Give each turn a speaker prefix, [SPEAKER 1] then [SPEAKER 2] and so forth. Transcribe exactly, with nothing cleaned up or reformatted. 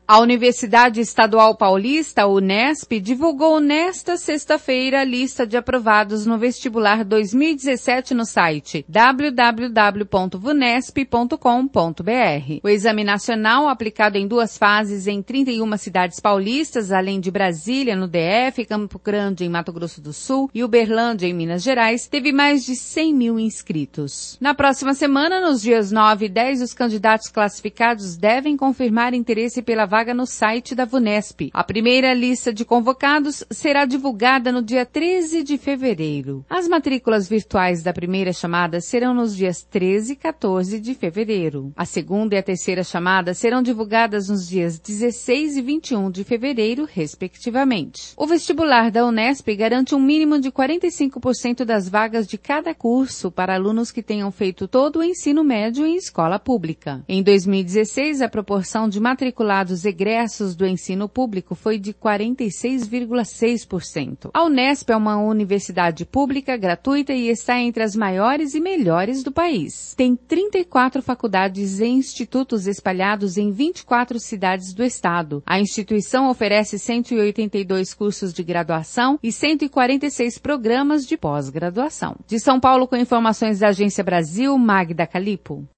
[SPEAKER 1] A Universidade Estadual Paulista, Unesp, divulgou nesta sexta-feira a lista de aprovados no vestibular dois mil e dezessete no site w w w ponto vunesp ponto com ponto b r. O exame nacional, aplicado em duas fases em trinta e uma cidades paulistas, além de Brasília, no D F, Campo Grande, em Mato Grosso do Sul, e Uberlândia, em Minas Gerais, teve mais de cem mil inscritos. Na próxima semana, nos dias nove e dez, os candidatos classificados devem confirmar interesse pela vaga no site da Vunesp. A primeira lista de convocados será divulgada no dia treze de fevereiro. As matrículas virtuais da primeira chamada serão nos dias treze e quatorze de fevereiro. A segunda e a terceira chamada serão divulgadas nos dias dezesseis e vinte e um de fevereiro, respectivamente. O vestibular da Unesp garante um mínimo de quarenta e cinco por cento das vagas de cada curso para alunos que tenham feito todo o ensino médio em escola pública. Em dois mil e dezesseis, a proporção de matriculados egressos do ensino público foi de quarenta e seis vírgula seis por cento. A Unesp é uma universidade pública, gratuita e está entre as maiores e melhores do país. Tem trinta e quatro faculdades e institutos espalhados em vinte e quatro cidades do estado. A instituição oferece cento e oitenta e dois cursos de graduação e cento e quarenta e seis programas de pós-graduação. De São Paulo, com informações da Agência Brasil, Magda Calipo.